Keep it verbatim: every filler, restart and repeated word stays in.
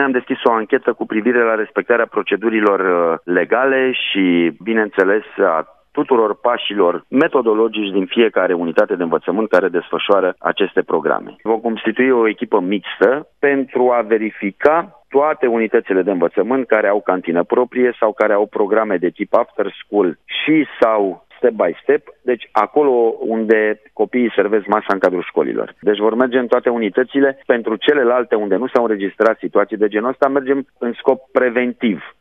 Noi am deschis o anchetă cu privire la respectarea procedurilor legale și, bineînțeles, a tuturor pașilor metodologici din fiecare unitate de învățământ care desfășoară aceste programe. Vom constitui o echipă mixtă pentru a verifica toate unitățile de învățământ care au cantină proprie sau care au programe de tip after school și sau step by step, deci acolo unde copiii servesc masa în cadrul școlilor. Deci vor merge în toate unitățile. Pentru celelalte unde nu s-au înregistrat situații de genul ăsta, mergem în scop preventiv.